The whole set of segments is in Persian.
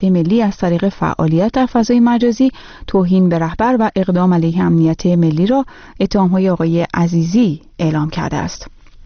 ملی از طریق فعالیت در فضای مجازی توهین به رهبر و اقدام علیه امنیت ملی را اتهام‌های آقای عزیزی اعلام کرده است.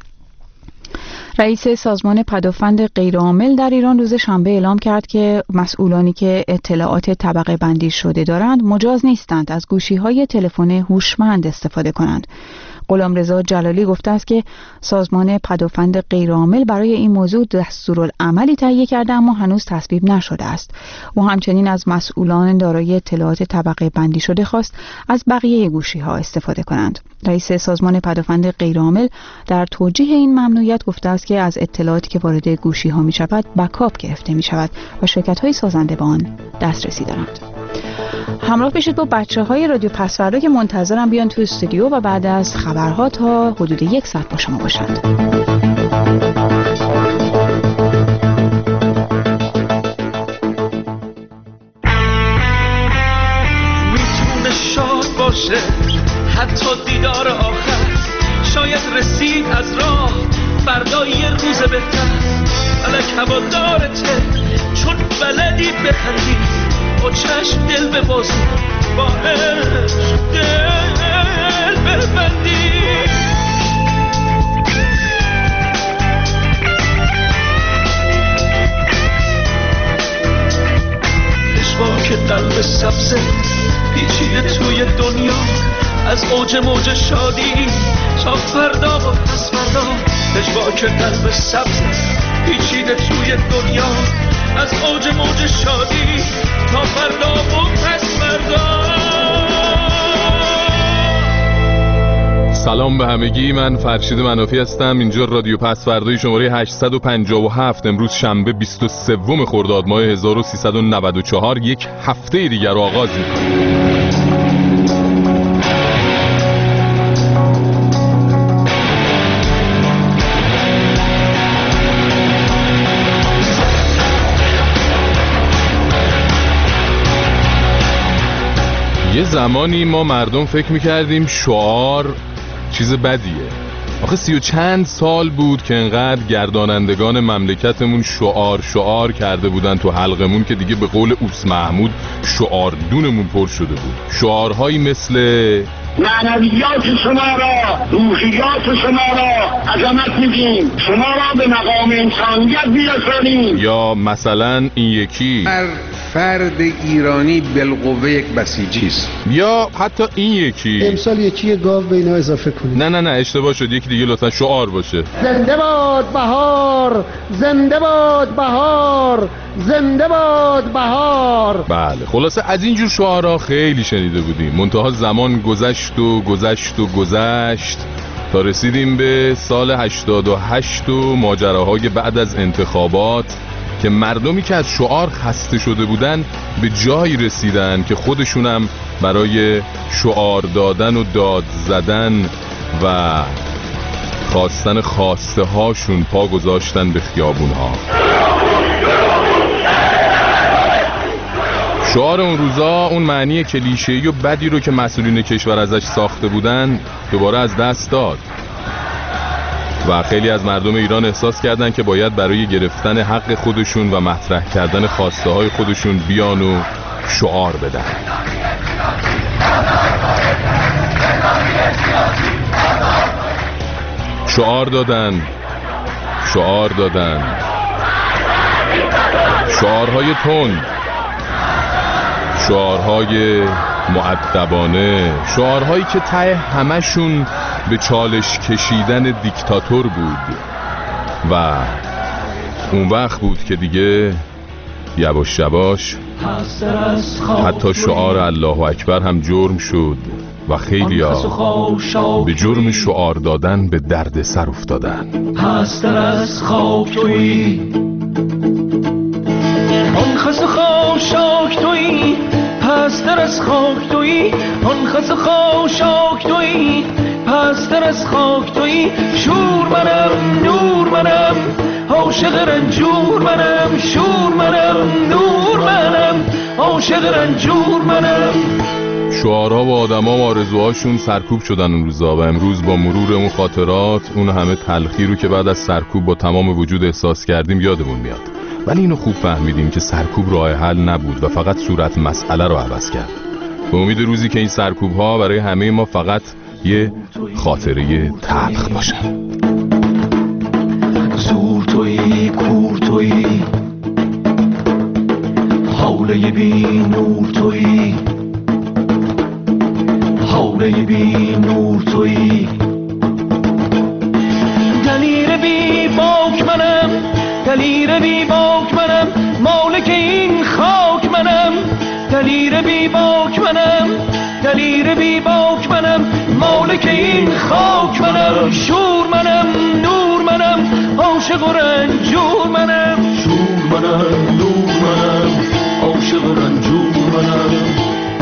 رئیس سازمان پدافند غیرعامل در ایران روز شنبه اعلام کرد که مسئولانی که اطلاعات طبقه بندی شده دارند مجاز نیستند از گوشی‌های تلفن هوشمند استفاده کنند. غلامرضا جلالی گفته است که سازمان پدافند غیرعامل برای این موضوع دستورالعملی تهیه کرده اما هنوز تصویب نشده است. او همچنین از مسئولان دارای اطلاعات طبقه بندی شده خواست از بقیه گوشی‌ها استفاده کنند. رئیس سازمان پدافند غیرعامل در توجیه این ممنوعیت گفته است که از اطلاعاتی که وارد گوشی‌ها می‌شود بکاپ گرفته می‌شود و شرکت‌های سازنده به آن دسترسی دارند. همراه باشید با بچه‌های رادیو پس‌فردا که منتظرم بیان تو استودیو و بعد از خبرها تا حدود 1 ساعت با شما باشند. میتونه شاد باشه حتی دیدار آخر، شاید رسید از راه فردا یه روز بهتر. الک هوادارته چون بلدی بخندی، با چشم دل ببازی، با عشق دل ببندی. پشواک قلب سبزه پیچیده توی دنیا، از اوج موج شادی تا فردا و پس فردا. پشواک قلب سبزه پیچیده توی دنیا، از اوج موج شادی تا فردا و پس فردا. سلام به همگی، من فرشید منافی هستم. اینجا رادیو پس‌فردای شماره 857. امروز شنبه 23 خرداد ماه 1394. یک هفته دیگر رو آغاز می‌کنیم. یه زمانی ما مردم فکر میکردیم شعار چیز بدیه. آخه 30 و چند سال بود که انقدر گردانندگان مملکتمون شعار کرده بودن تو حلقمون که دیگه به قول اوس محمود شعاردونمون پر شده بود. شعارهایی مثل معنویات شما را، روحیات شما را عظمت میگیم، شما را به مقام انسانیت میرسانیم. یا مثلا این یکی هر فرد ایرانی بالقوه یک بسیجی است. یا حتی این یکی امسال یکی گاو به اینا اضافه کنید. نه اشتباه شد، یکی دیگه لطفا شعار باشه. زنده باد بهار، زنده باد بهار، زنده باد بهار. بله، خلاصه از اینجور شعارها خیلی شنیده بودیم، منتها زمان گذشت تا رسیدیم به سال 88 و ماجراهای بعد از انتخابات که مردمی که از شعار خسته شده بودن به جایی رسیدن که خودشونم برای شعار دادن و داد زدن و خواستن خواسته هاشون پا گذاشتن به خیابون ها. شعار اون روزا اون معنی کلیشه‌ای و بدی رو که مسئولین کشور ازش ساخته بودن دوباره از دست داد و خیلی از مردم ایران احساس کردن که باید برای گرفتن حق خودشون و مطرح کردن خواسته های خودشون بیان و شعار بدن. شعار دادن شعارهای تند، شعارهای مؤدبانه، شعارهایی که ته همشون به چالش کشیدن دیکتاتور بود و اون وقت بود که دیگه یواش یواش حتی شعار الله اکبر هم جرم شد و خیلیا به جرم شعار دادن به درد سر افتادن. پستر از خاک تویی، آن خس خاشاک تویی، پستر از خاک تویی، آن خس خاشاک تویی، پستر از خاک تویی. شور منم نور منم، عاشق رنجور منم، شور منم نور منم، عاشق رنجور منم. شعارها و آدم‌ها و آرزوهاشون سرکوب شدن اون روزا و امروز با مرور اون خاطرات، اون همه تلخی رو که بعد از سرکوب با تمام وجود احساس کردیم یادمون میاد. ولی اینو خوب فهمیدیم که سرکوب راه حل نبود و فقط صورت مسئله رو عوض کرد. به امید روزی که این سرکوب ها برای همه ما فقط یه خاطره تلخ باشن. زور تویی کور تویی حوله بی نور تویی حوله بی نور تویی دلیر بی باک منم دلیر بی باک منم مالک این خاک منم دلیر بی باک منم دلیر بی باک منم مالک این خاک منم شور منم نور منم عاشق و رنجور منم شور منم نور منم عاشق و رنجور منم.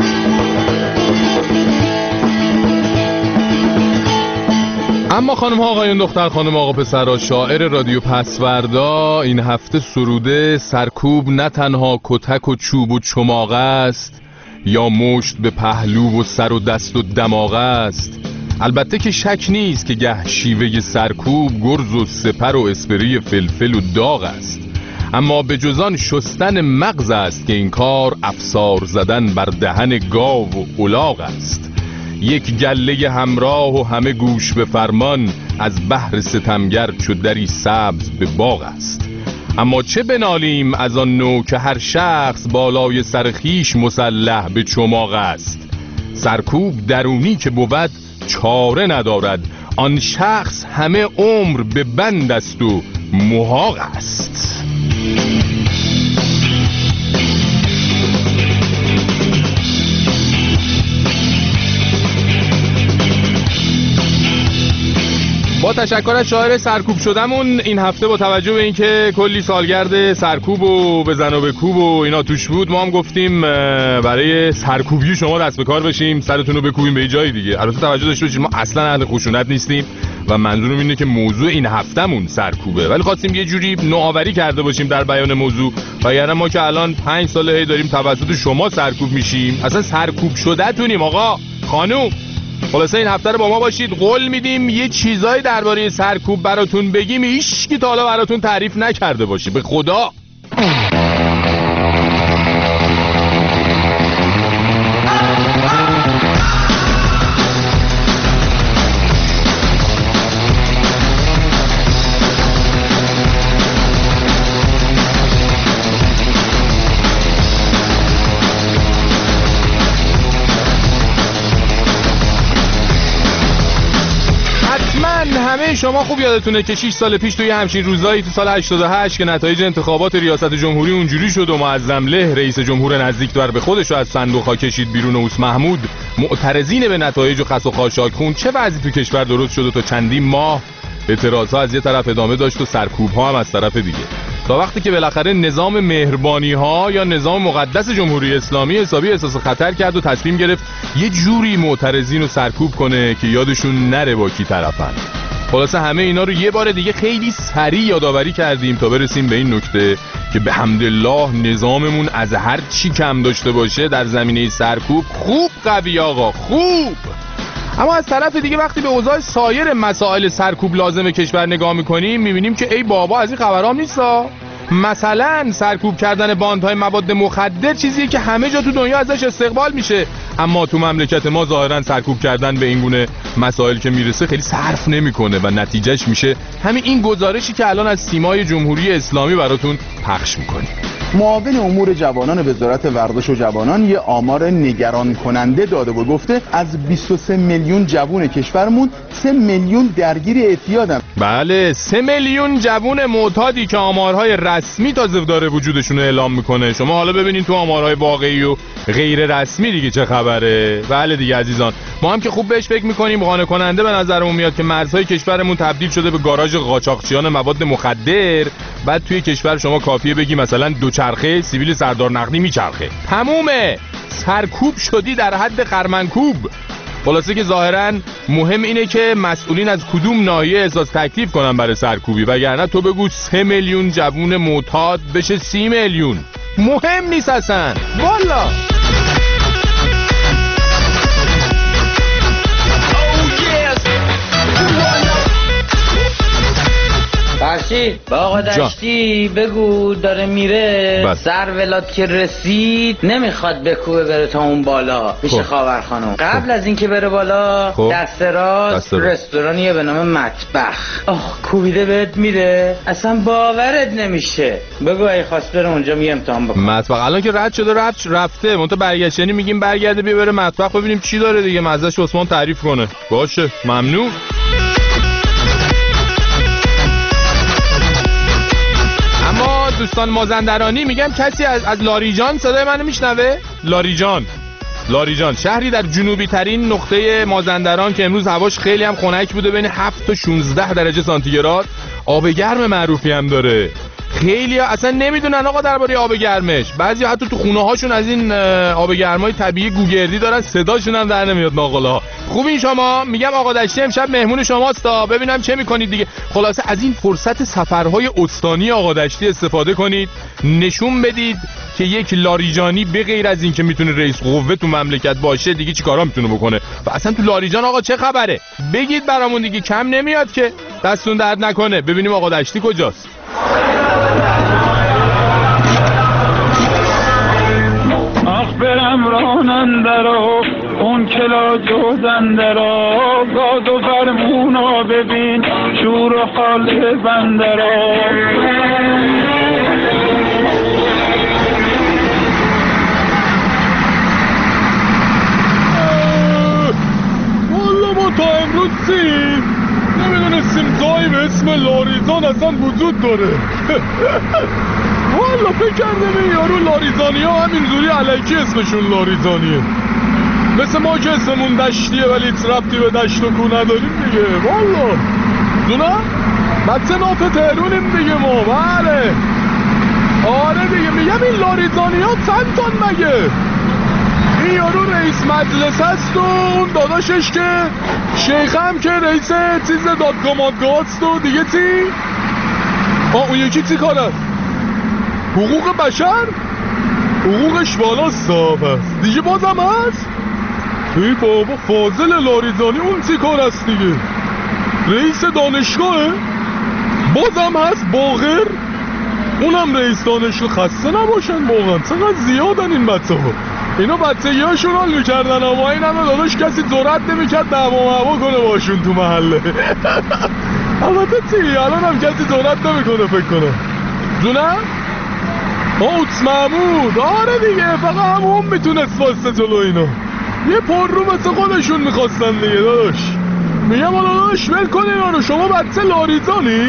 اما خانم ها آقایون دختر خانم آقا پسرها، شاعر رادیو پسوردا این هفته سروده سرکوب نه تنها کتک و چوب و چماق است یا مشت به پهلو و سر و دست و دماغ است. البته که شک نیست که گه شیوه سرکوب گرز و سپر و اسپری فلفل و داغ است، اما به جزان شستن مغز است که این کار افسار زدن بر دهن گاو و الاغ است. یک گله همراه و همه گوش به فرمان از بحر ستمگر چو دری سبز به باغ است. اما چه بنالیم از آن نوع که هر شخص بالای سر خویش مسلح به چماق است. سرکوب درونی که بود چاره ندارد، آن شخص همه عمر به بند است و محاق است. با تشکر از شاعر سرکوب شدمون این هفته، با توجه به اینکه کلی سالگرد سرکوب و بزن و بکوب و اینا توش بود، ما هم گفتیم برای سرکوبی شما دست به کار بشیم، سرتون رو بکوبیم به جای دیگه. البته توجه داشته باشید ما اصلا اهل خشونت نیستیم و منظورم اینه که موضوع این هفتمون سرکوبه، ولی خواستیم یه جوری نوآوری کرده باشیم در بیان موضوع، وگرنه ما که الان 5 ساله داریم توسط شما سرکوب میشیم. اصلا سرکوب شده‌تونیم آقا خانوم. خلاصه این هفته رو با ما باشید، قول میدیم یه چیزایی درباره سرکوب براتون بگیم هیچ کی تا حالا براتون تعریف نکرده باشه، به خدا. همه شما خوب یادتونه که 6 سال پیش توی همچین روزایی تو سال 88 که نتایج انتخابات ریاست جمهوری اونجوری شد و معظم له رئیس جمهور نزدیک در به خودش رو از صندوق‌ها کشید بیرون و اوس محمود معترضین به نتایج و خس و خاشاک خون، چه وضعی تو کشور درست شد و تا چندین ماه اعتراضها از یه طرف ادامه داشت و سرکوب‌ها هم از طرف دیگه، تا وقتی که بالاخره نظام مهربانی‌ها یا نظام مقدس جمهوری اسلامی حسابی احساس خطر کرد و تصمیم گرفت یه جوری معترضین رو سرکوب کنه که یادشون نره با کی طرفن. خلاصه همه اینا رو یه بار دیگه خیلی سریع یادآوری کردیم تا برسیم به این نکته که به حمدالله نظاممون از هر چی کم داشته باشه در زمینه سرکوب خوب قوی آقا، خوب. اما از طرف دیگه وقتی به اوضاع سایر مسائل سرکوب لازمه کشور نگاه میکنیم میبینیم که ای بابا از این خبرام نیستا. مثلا سرکوب کردن باندهای مواد مخدر چیزیه که همه جا تو دنیا ازش استقبال میشه، اما تو مملکت ما ظاهرا سرکوب کردن به این گونه مسائل که میرسه خیلی صرف نمیکنه و نتیجهش میشه همین این گزارشی که الان از سیمای جمهوری اسلامی براتون پخش میکنیم. معاون امور جوانان وزارت ورزش و جوانان یه آمار نگران کننده داده و گفته از 23 میلیون جوان کشورمون 3 میلیون درگیر اعتیادن. بله 3 میلیون جوان معتادی که آمارهای رسمی تازه داره وجودشون رو اعلام میکنه. شما حالا ببینین تو آمارهای واقعی و غیر رسمی دیگه چه خبره. بله دیگه عزیزان، ما هم که خوب بهش فکر میکنیم قانع کننده به نظرمون میاد که مرزهای کشورمون تبدیل شده به گاراژ قاچاقچیان مواد مخدر. بعد توی کشور شما کافیه بگی مثلا دوچرخه سیبیل سردار نقدی میچرخه، تمومه، سرکوب شدی در حد خرمنکوب. خلاصه که ظاهراً مهم اینه که مسئولین از کدوم ناحیه احساس تکلیف کنن برای سرکوبی، وگرنه تو بگو 3 میلیون جوون معتاد بشه 30 میلیون، مهم نیست اصلا والا. فرشید با آقا دشتی بگو داره میره سر ولاد که رسید نمیخواد بکوبه بره تا اون بالا پیش خاور خانم. قبل از اینکه بره بالا دست راست رستورانیه به نام مطبخ. کوبیده بهت میره اصلا باورت نمیشه. بگو اگه خواست بره اونجا می امتحان بکن. مطبخ الان که رد شده رفته منتها برگشتنی میگیم برگرده بیا بره مطبخ ببینیم چی داره دیگه مزهش عثمان تعریف کنه. باشه ممنون. اما دوستان مازندرانی میگم کسی از لاریجان صدای منو میشنوه؟ لاریجان شهری در جنوبی ترین نقطه مازندران که امروز هواش خیلی هم خنک بوده بین 7 تا 16 درجه سانتیگراد. آب گرم معروفی هم داره. خیلی اصلا نمیدونن آقا درباره آب گرمش. بعضی حتی تو خونه هاشون از این آب گرمای طبیعی گوگردی دارن صداشون هم در نمیاد ناقلا. خوبین شما؟ میگم آقا دشتی امشب مهمون شماست تا ببینم چه میکنید دیگه. خلاصه از این فرصت سفرهای استانی آقا دشتی استفاده کنید نشون بدید که یک لاریجانی به غیر از این که میتونه رئیس قوه تو مملکت باشه دیگه چیکارا میتونه بکنه و اصلا تو لاریجان آقا چه خبره بگید برامون دیگه. کم نمیاد که دستون درد نکنه. ببینیم آقا دشتی کجاست. برم رانندرا اون کلا جوزندرا گاز و فرمونا ببین شور و حال بندرا. والا ما تا امروز نمیدونستیم جایی به اسم لاریزان اصلا وجود داره. والا فکر کردم این یارو لاریزانی ها همینجوری علیکی اسمشون لاریزانیه مثل ما که اسممون دشتیه ولی ربطی به دشت و کو نداریم دیگه. والا دونه بچه ناف تهرونیم دیگه ما. بله آره دیگه میگم این لاریزانی ها چند تن مگه؟ این یارو رئیس مجلس هست و اون داداشش که شیخ هم که رئیس چیز دادگاه هست و دیگه چی؟ اون یکی چی کار هست؟ حقوق بشر؟ حقوقش بالاست هست دیگه بازم هست؟ ای بابا فاضل لاریزانی اون چی کار هست دیگه؟ رئیس دانشگاهه؟ بازم هست باقر؟ اونم رئیس دانشگاه. خسته نباشن واقعا چقدر زیادن این بچه ها. اینا بچگی هاشون حال میکردن اما این همه داداش کسی جرأت نمیکرد دعوا کنه باشون تو محله. البته چی الان هم کسی جرأت نمیکنه فکر کنم. جونم؟ اوتس محمود آره دیگه فقط همون میتونست واسه جلو اینا. یه پر رو مثل خودشون میخواستن دیگه داداش. میگم حالا داداش ول کن اینا رو. شما بچه لاریزانی؟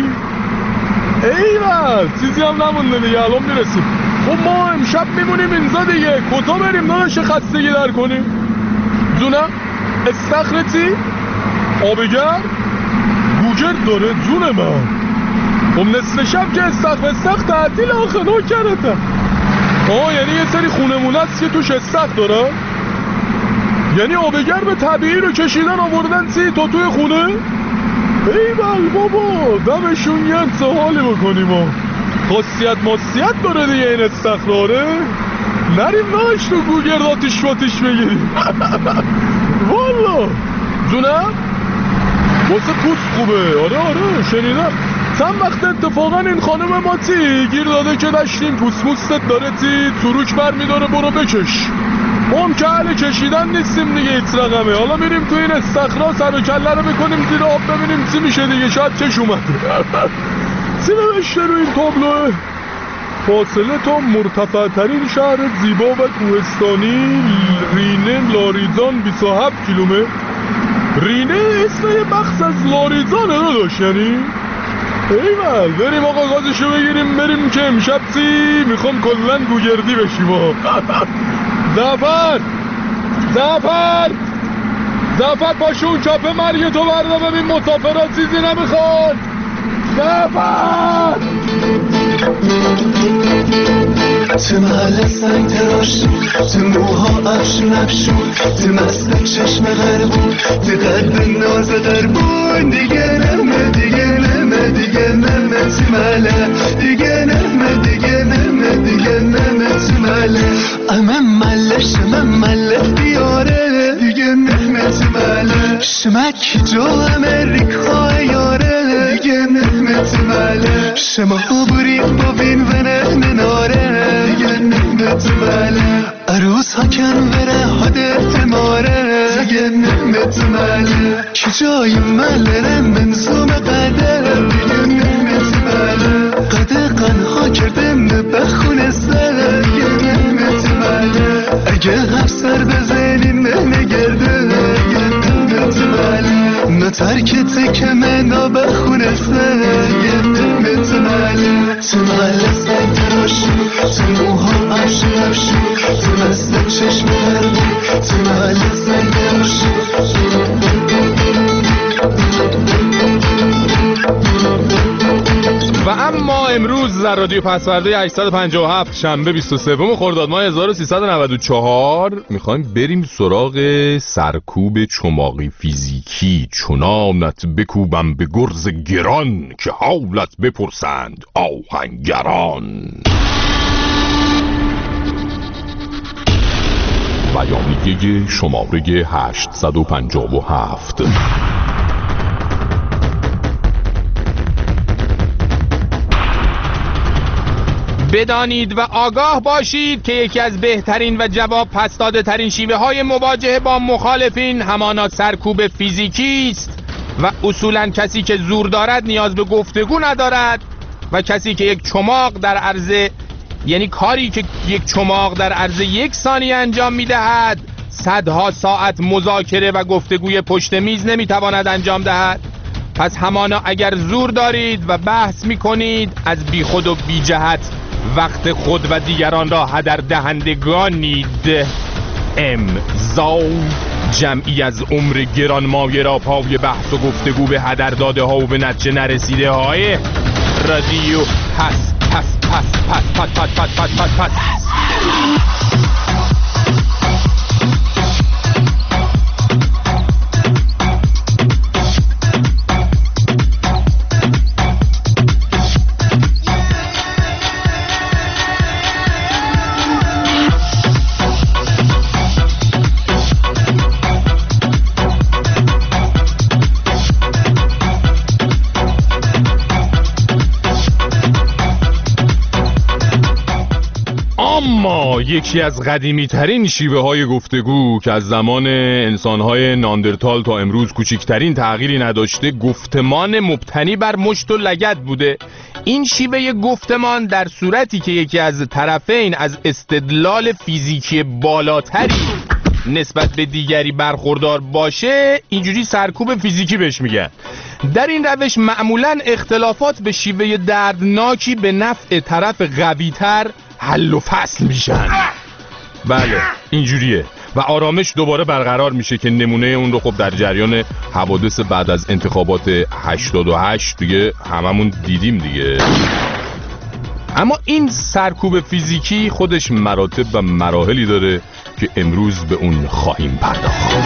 ایول چیزی هم نمونده دیگه الان میرسیم. خب ما امشب میمونیم اینجا دیگه. کجا بریم داداش خستگی در کنیم؟ جونم؟ استخر چی؟ آبگر؟ گوگرد داره جون من. خب نصف شب که استخر تعطیل آخه نوکرتم. یعنی یه سری خونمونه است که توش استخر داره؟ یعنی آبگر به طبیعی رو کشیدن آوردن چی تا توی خونه؟ ایول بابا دمشون گرم چه حالی بکنیم ها. خاصیت داره دیگه این استخراره. نریم ناش تو گوگرد آتیش بگیریم. والا جونم واسه پوست خوبه. آره شنیدم چند وقت اتفاقا این خانم ما چی گیر داده که داشتیم پوستت داره چی چروک بر میداره برو بکش. ما هم که اهل کشیدن نیستیم دیگه ایت رقمه. حالا میریم تو این استخرا سر و کله رو بکنیم زیر آب ببینیم چی میشه دیگه. شاید چش اومده. چی نوشته رو این تابلوه؟ فاصله تا مرتفع ترین شهر زیبا و کوهستانی رینه لاریزان 27 کیلومتر. رینه اسم یه بخش از لاریزانه نداشت یعنی؟ ایول بریم آقا گازشو بگیریم بریم که امشب چی میخوام کلن گوگردی بشیم. زفر پاشو اون چاپه مرگ تو بردا ببین مسافرات چیزی نمیخواد. زفر تو محل سنگ تراش تو موها افشون تو مست چشم غربون تو قلب ناز غربون دیگه نمه تو محله دیگه نمه تو محله امم مله بیاره دیگه نمه تو محله شمک جو امریکا یاره دیگه نمه تو بله شما بریق با بین و نه ناره دیگه نمت بله عروس ها کن بره حد احتماره دیگه نمت بله کی جای ملره منظوم قدر دیگه نمت بله قدر قنها کردم بخونه سر دیگه نمت بله اگه هر سر بزنیم نگرده دیگه نمت بله نه ترکت که منو بخونه سر دیگه نمت بله تو محله سنگ تراشی تو موها افشو افشو تو مثل چشم هردی تو محله سنگ تراشی و اما امروز در رادیو پسورده 857 شنبه 23 خرداد ماه 1394 میخوایم بریم سراغ سرکوب چماقی فیزیکی. چنانت بکوبم به گرز گران که حالت بپرسند آهنگران. بیانیه شماره 857. بدانید و آگاه باشید که یکی از بهترین و جواب پس داده ترین شیوه های مواجهه با مخالفین همانا سرکوب فیزیکی است و اصولا کسی که زور دارد نیاز به گفتگو ندارد و کسی که یک چماق در عرض یعنی کاری که یک چماق در عرض 1 ثانیه انجام میدهد صدها ساعت مذاکره و گفتگوی پشت میز نمیتواند انجام دهد. پس همانا اگر زور دارید و بحث میکنید از بی خود و بی جهت وقت خود و دیگران را هدر دهندگانید. امضا جمعی از عمر گرانمایه را پای بحث و گفتگو به هدر داده ها و به نتیجه نرسیده های رادیو پس پس پس پس پس پس پس پس پس پس. یکی از قدیمی ترین شیوه های گفتگو که از زمان انسان های ناندرتال تا امروز کوچکترین تغییری نداشته گفتمان مبتنی بر مشت و لگد بوده. این شیوه گفتمان در صورتی که یکی از طرفین از استدلال فیزیکی بالاتری نسبت به دیگری برخوردار باشه اینجوری سرکوب فیزیکی بهش میگن. در این روش معمولاً اختلافات به شیوه دردناکی به نفع طرف قوی‌تر حل و فصل میشن. بله اینجوریه و آرامش دوباره برقرار میشه که نمونه اون رو خب در جریان حوادث بعد از انتخابات 88 دیگه هممون دیدیم دیگه. اما این سرکوب فیزیکی خودش مراتب و مراحلی داره که امروز به اون خواهیم پرداخت.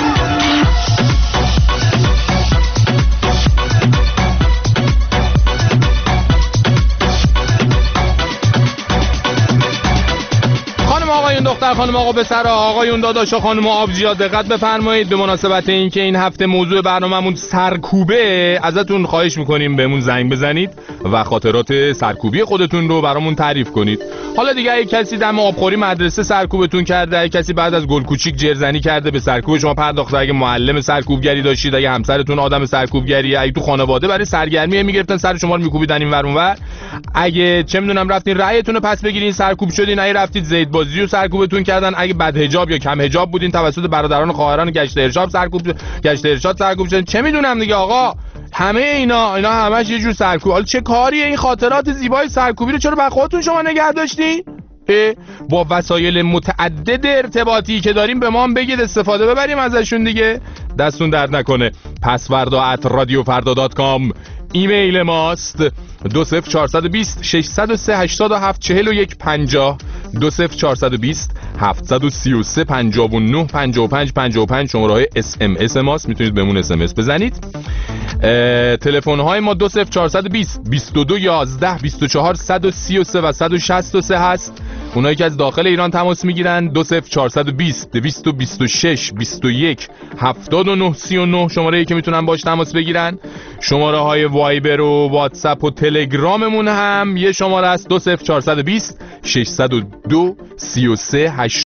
دختر خانم آقا پسرا آقایون داداشا خانم آبجیا دقت بفرمایید. به مناسبت اینکه این هفته موضوع برنامه‌مون سرکوبه ازتون خواهش میکنیم بهمون زنگ بزنید و خاطرات سرکوبی خودتون رو برامون تعریف کنید. حالا دیگه اگه کسی دم آبخوری مدرسه سرکوبتون کرده، اگه کسی بعد از گل کوچیک جرزنی کرده به سرکوب شما پرداخته، اگه معلم سرکوبگری داشتید، اگه همسرتون آدم سرکوبگریه، اگه تو خانواده برای سرگرمی میگرفتن سر شما رو میکوبیدن این ور اون ور، اگه چه میدونم رفتین رأیتون رو پس بگیرین سرکوب شدین، اگه رفتید زید بازی و سرکوبتون کردن، اگه بد حجاب یا کم حجاب بودین توسط برادران و خواهران گشت ارشاد سرکوب شدین، چه میدونم دیگه آقا، همه اینا همش یه جور سرکوب. حالا چه کاریه این خاطرات زیبای سرکوبی رو چرا بر خودتون شما نگه داشتین؟ با وسایل متعدد ارتباطی که داریم به ما هم بگید استفاده ببریم ازشون دیگه. دستون درد نکنه. pasvarda@radiofarda.com ایمیل ماست. 20420 603 87 41 50 20420 733 59 55 55 شماره SMS ماست، میتونید بهمون SMS بزنید. تلفن های ما 20420 22 11 24 133 و 163 هست اونایی که از داخل ایران تماس میگیرن 20420 226 21 79 39 شماره‌ای که میتونن باش تماس بگیرن. شماره های وایبر و واتساپ و تلگراممون هم یه شماره است 20420 602 33